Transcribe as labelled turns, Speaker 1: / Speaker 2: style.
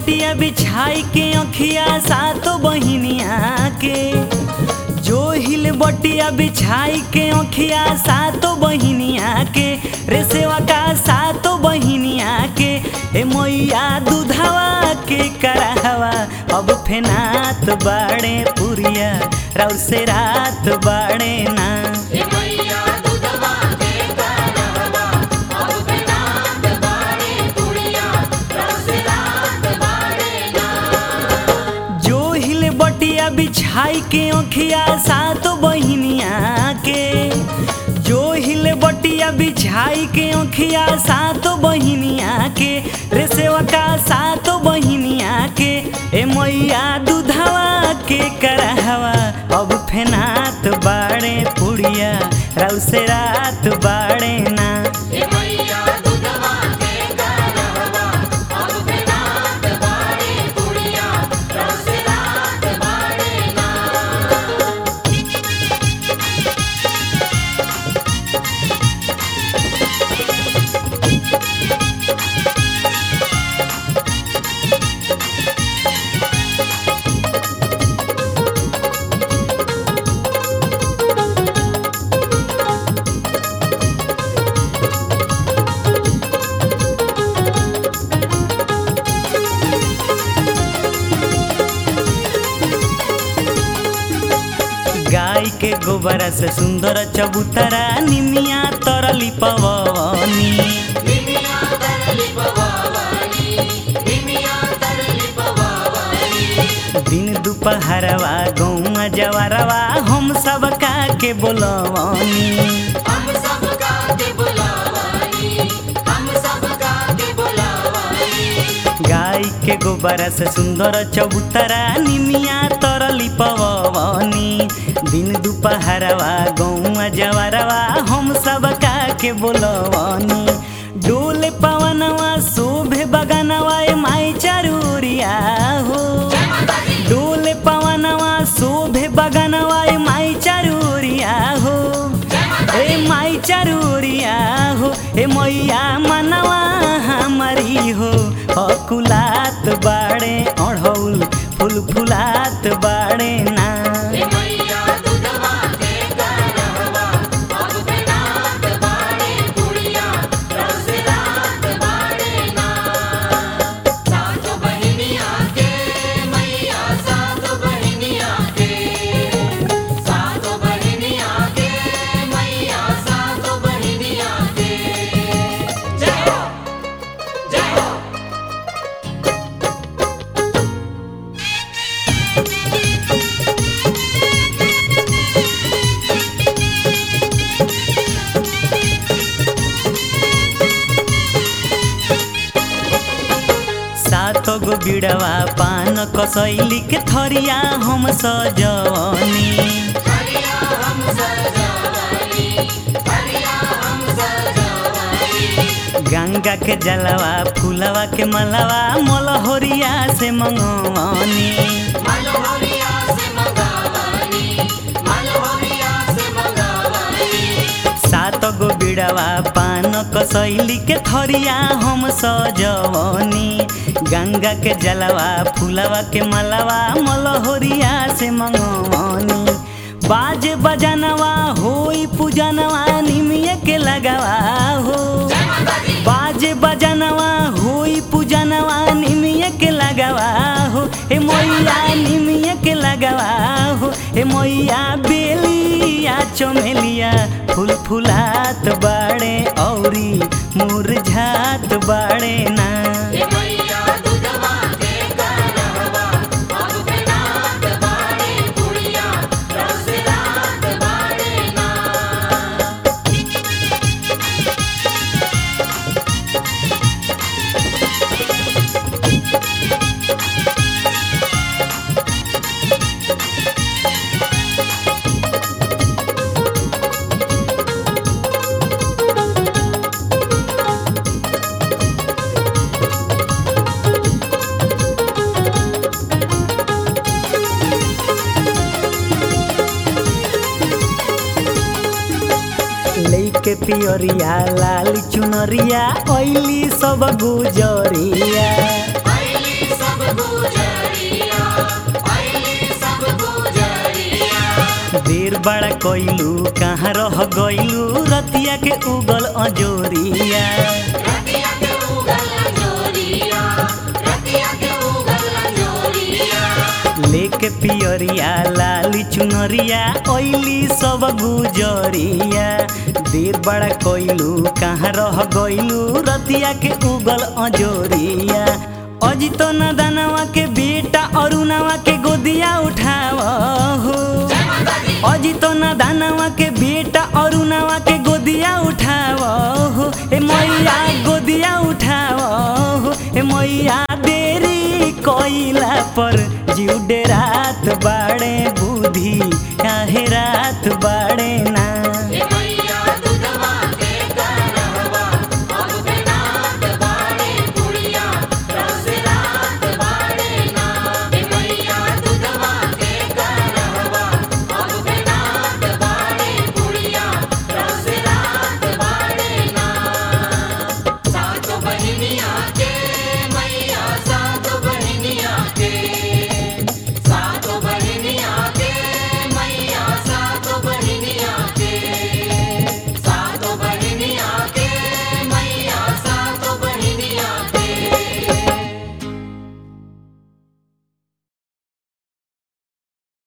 Speaker 1: बटिया बिछाई के अखिया सातो बहिनिया के, जो हिल बटिया बिछाई के अखिया सातो बहिनिया के, रे सेवा का सातो बहिनिया के। ए मैया दूधवा के कराहवा अब फेनात बाड़े पुरिया राउर से रात बाड़े ना। बिछाई के अखिया सातो बहिनिया के, जो हिल बटिया बिछाई के अखिया सातो बहिनिया के, रे सेवा का सातो बहिनिया के। ए मैया दूधवा के कराहवा अब फेनात बाड़े पुड़िया राउर से रात बाड़े ना। गाय के गोबर से सुंदर चबूतरा निमिया तरली पवनी। दिन दुपहरवा गौआ जवारवा हम सब का के बोलवनी। गाय के गोबर से सुंदर चबूतरा निमिया तरली पवनी। दिन दुपहरवा गौआ जवारवा हम सब का के बोलवनी। डोले पवनवा शोभे बगनवा ए माई चरूरिया हो। डोले पवनवा शोभे बगनवा ए माई चरूरिया हो। ए माई चरूरिया हो। ए मैया मनवा हमारी हो। अकुलात बाड़े अढ़ौल फूल फुलात बाड़े ना। सातो गो बिड़वा पान कसैली के थरिया हम सजवनी। गंगा के जलवा फूलवा के मलवा मलहोरिया से मंगवनी। सातो गो बिड़वा पान कसैली के थरिया हम सजवनी। गंगा के जलवा फूलवा के मलवा मलहोरिया से मंगवनी। बाजे बजनवा होई पूजनवा निमिया के लगवा हो। बाजे बजनवा होई पूजनवा निमिया के लगवा हो। ए मैया निमिया के लगवा हो। ए मैया बेलिया चमेलिया फूल फुलात बाड़े औरी मुरझात बाड़े ना। के पियरिया लाल चुनरिया ओइली सब गुजरिया। बड़ा कोइलू कहाँ रह गइलू रतिया के उगल अजोरिया लेके पियरिया लाली चुनरिया ओइली सब गुजरिया देर बड़ा कोइलू कहाँ रह गइलू रतिया के उगल अजोरिया अजी तो न दानवा के बेटा अरुणवा के गोदिया उठाव हो अजी तो न दानवा के बेटा अरुणवा के गोदिया उठाव हो ए मैया गोदिया उठाव हो ए मैया देरी कोइला पर जीव डेरात बाड़े बुद्धि